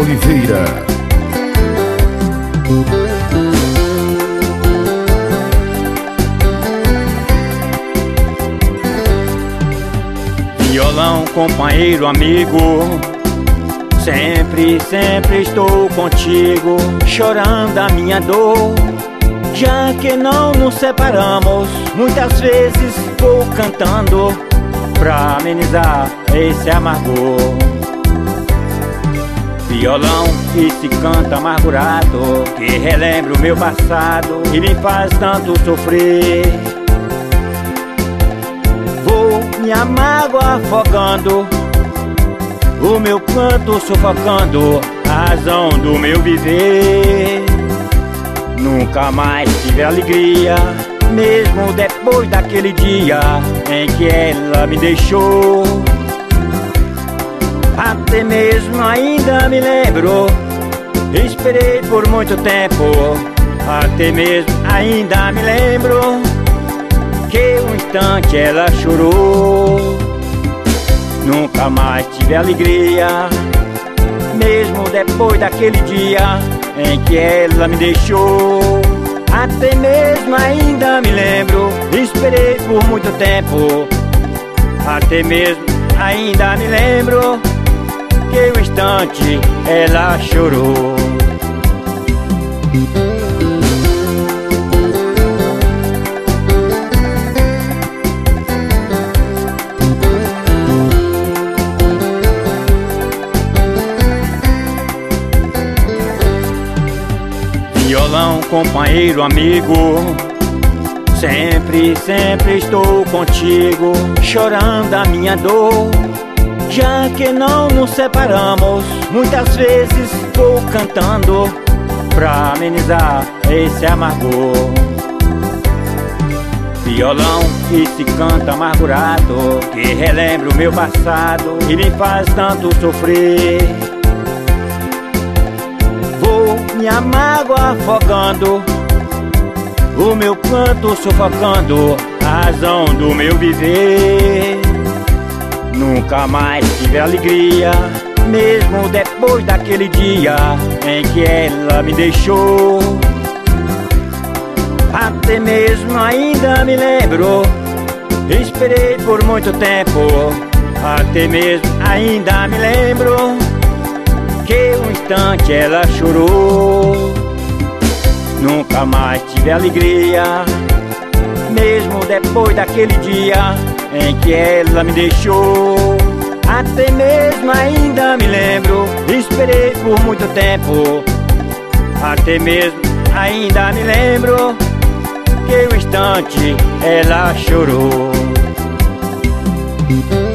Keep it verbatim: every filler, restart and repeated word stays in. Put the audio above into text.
Oliveira. Violão, companheiro, amigo, sempre, sempre estou contigo, chorando a minha dor. Já que não nos separamos, muitas vezes vou cantando pra amenizar esse amargor. Violão, esse canto amargurado que relembra o meu passado e me faz tanto sofrer. Vou minha mágoa afogando, o meu canto sufocando a razão do meu viver. Nunca mais tive alegria, mesmo depois daquele dia em que ela me deixou. Até mesmo ainda me lembro, esperei por muito tempo. Até mesmo ainda me lembro que um instante ela chorou. Nunca mais tive alegria, mesmo depois daquele dia em que ela me deixou. Até mesmo ainda me lembro, esperei por muito tempo. Até mesmo ainda me lembro que um instante ela chorou. Violão, companheiro, amigo, sempre, sempre estou contigo, chorando a minha dor. Já que não nos separamos, muitas vezes vou cantando pra amenizar esse amargor. Violão, esse canto amargurado que relembra o meu passado e me faz tanto sofrer. Vou minha mágoa afogando, o meu canto sufocando a razão do meu viver. Nunca mais tive alegria, mesmo depois daquele dia em que ela me deixou. Até mesmo ainda me lembro, esperei por muito tempo. Até mesmo ainda me lembro que um instante ela chorou. Nunca mais tive alegria, mesmo depois daquele dia em que ela me deixou. Até mesmo ainda me lembro, esperei por muito tempo. Até mesmo ainda me lembro que um instante ela chorou.